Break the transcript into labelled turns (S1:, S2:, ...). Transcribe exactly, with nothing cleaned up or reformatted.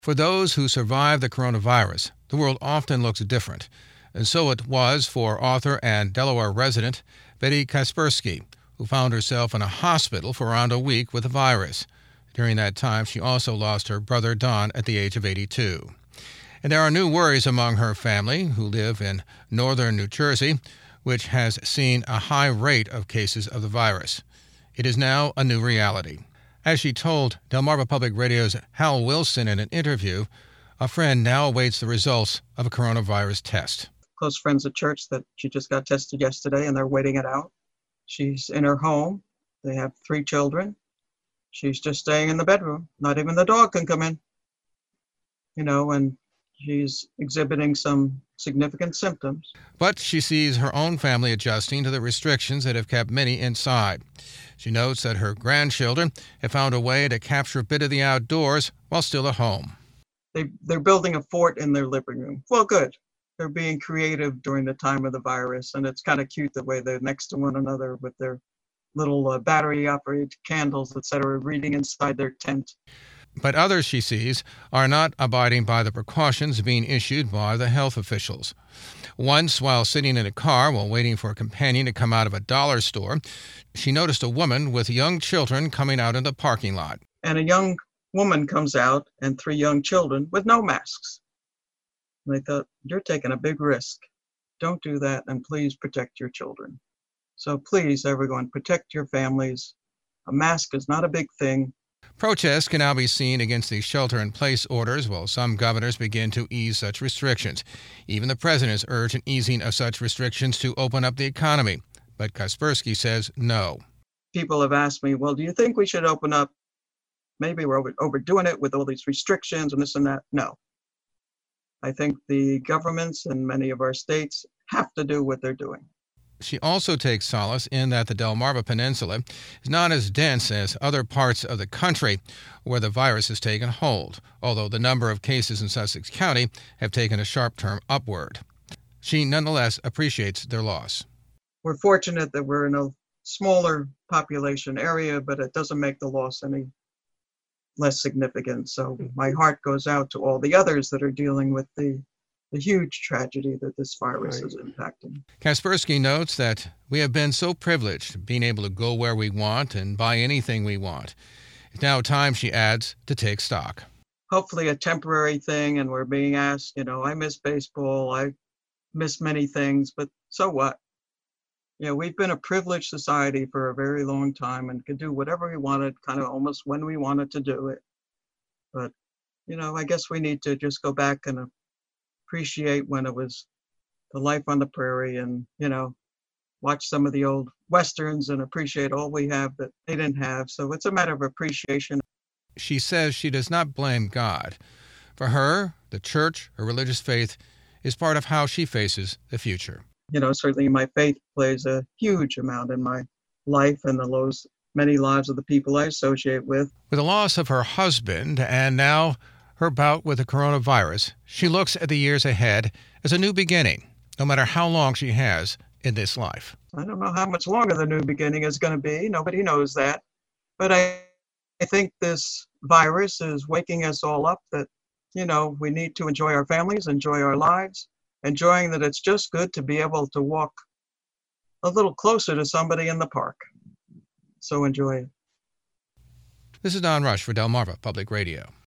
S1: For those who survive the coronavirus, the world often looks different. And so it was for author and Delaware resident Betty Kaspersky, who found herself in a hospital for around a week with the virus. During that time, she also lost her brother Don at the age of eighty-two. And there are new worries among her family, who live in northern New Jersey, which has seen a high rate of cases of the virus. It is now a new reality. As she told Delmarva Public Radio's Hal Wilson in an interview, a friend now awaits the results of a coronavirus test.
S2: Close friends at church that she just got tested yesterday, and they're waiting it out. She's in her home. They have three children. She's just staying in the bedroom. Not even the dog can come in. You know, and she's exhibiting some significant symptoms.
S1: But she sees her own family adjusting to the restrictions that have kept many inside. She notes that her grandchildren have found a way to capture a bit of the outdoors while still at home.
S2: They, they're building a fort in their living room. Well, good. They're being creative during the time of the virus, and it's kind of cute the way they're next to one another with their little uh, battery-operated candles, et cetera, reading inside their tent.
S1: But others, she sees, are not abiding by the precautions being issued by the health officials. Once, while sitting in a car while waiting for a companion to come out of a dollar store, she noticed a woman with young children coming out in the parking lot.
S2: And a young woman comes out and three young children with no masks. And they thought, you're taking a big risk. Don't do that, and please protect your children. So please, everyone, protect your families. A mask is not a big thing.
S1: Protests can now be seen against these shelter-in-place orders, while some governors begin to ease such restrictions. Even the president has urged an easing of such restrictions to open up the economy. But Kaspersky says no.
S2: People have asked me, well, do you think we should open up? Maybe we're over- overdoing it with all these restrictions and this and that. No. I think the governments in many of our states have to do what they're doing.
S1: She also takes solace in that the Delmarva Peninsula is not as dense as other parts of the country where the virus has taken hold, although the number of cases in Sussex County have taken a sharp turn upward. She nonetheless appreciates their loss.
S2: We're fortunate that we're in a smaller population area, but it doesn't make the loss any less significant. So my heart goes out to all the others that are dealing with the the huge tragedy that this virus right. is impacting.
S1: Kaspersky notes that we have been so privileged being able to go where we want and buy anything we want. It's now time, she adds, to take stock.
S2: Hopefully a temporary thing, and we're being asked, you know, I miss baseball, I miss many things, but so what? You know, we've been a privileged society for a very long time and could do whatever we wanted, kind of almost when we wanted to do it. But, you know, I guess we need to just go back and appreciate when it was the life on the prairie, and, you know, watch some of the old Westerns and appreciate all we have that they didn't have. So it's a matter of appreciation.
S1: She says she does not blame God. For her, the church, her religious faith, is part of how she faces the future.
S2: You know, certainly my faith plays a huge amount in my life and the lows, many lives of the people I associate with.
S1: With the loss of her husband and now her bout with the coronavirus, she looks at the years ahead as a new beginning, no matter how long she has in this life.
S2: I don't know how much longer the new beginning is going to be. Nobody knows that. But I, I think this virus is waking us all up that, you know, we need to enjoy our families, enjoy our lives, enjoying that it's just good to be able to walk a little closer to somebody in the park. So enjoy it.
S1: This is Don Rush for Delmarva Public Radio.